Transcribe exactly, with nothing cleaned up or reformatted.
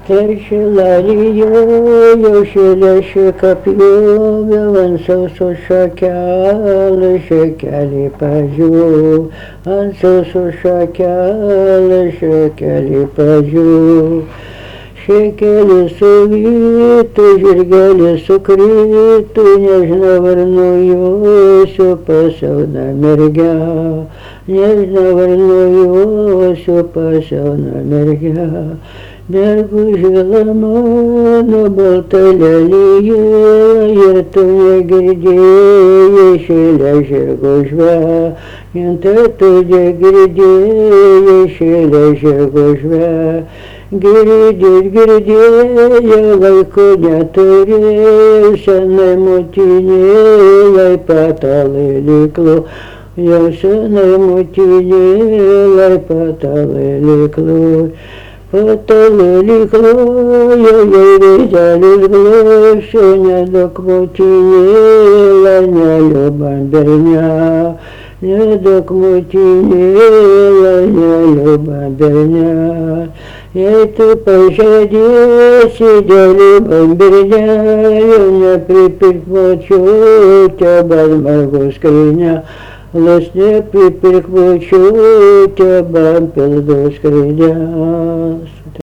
Teršilarijo šilėši kapjovė, ant sausų šakelį, šakelį pažiū, ant sausų šakelį, šakelį pažiū. Šakelis suvytų, žirgelis sukrytų, nežinau ar nujuosiu pas jauną mergę, nežinau ar nujuosiu pas jauną mergę. Mergužė mano balta lelija, ir tu negirdėjai šėlę žirgo žvejant, tu negirdėjai šėlę žirgo žvejant. Girdėt girdėjau, laiko neturėjau, senai motinėlai patalai liklo, jau senai motinėlai patalai liklo. Patalai liklo, jau veidelis gloščio, neduok motinėlai, neliubam bernia, neduok motinėlai, neliubam bernia. Jei tu pažadėsi dėl liubam bernelio, nepripirk močiutę, bet margų skrynią, las nepripirk močiutę, bet pildo skrynias.